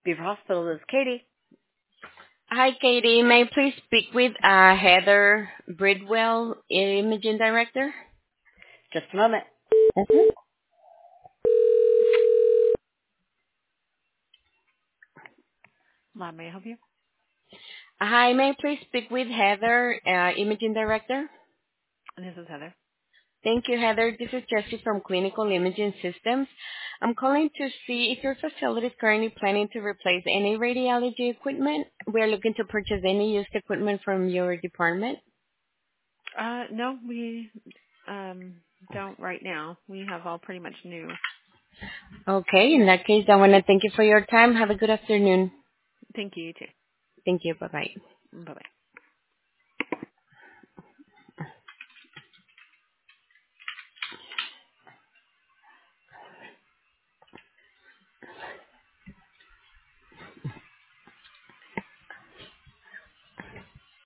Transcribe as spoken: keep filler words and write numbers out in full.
Beaver Hospital, this is Katie. Hi, Katie. May I please speak with uh, Heather Bridwell, Imaging Director? Just a moment. Mhm. Lab, may I help you? Hi, may I please speak with Heather, uh, Imaging Director? This is Heather. Thank you, Heather. This is Jessie from Clinical Imaging Systems. I'm calling to see if your facility is currently planning to replace any radiology equipment. We're looking to purchase any used equipment from your department. Uh, no, we um, don't right now. We have all pretty much new. Okay, in that case, I want to thank you for your time. Have a good afternoon. Thank you, you too. Thank you. Bye-bye. Bye-bye.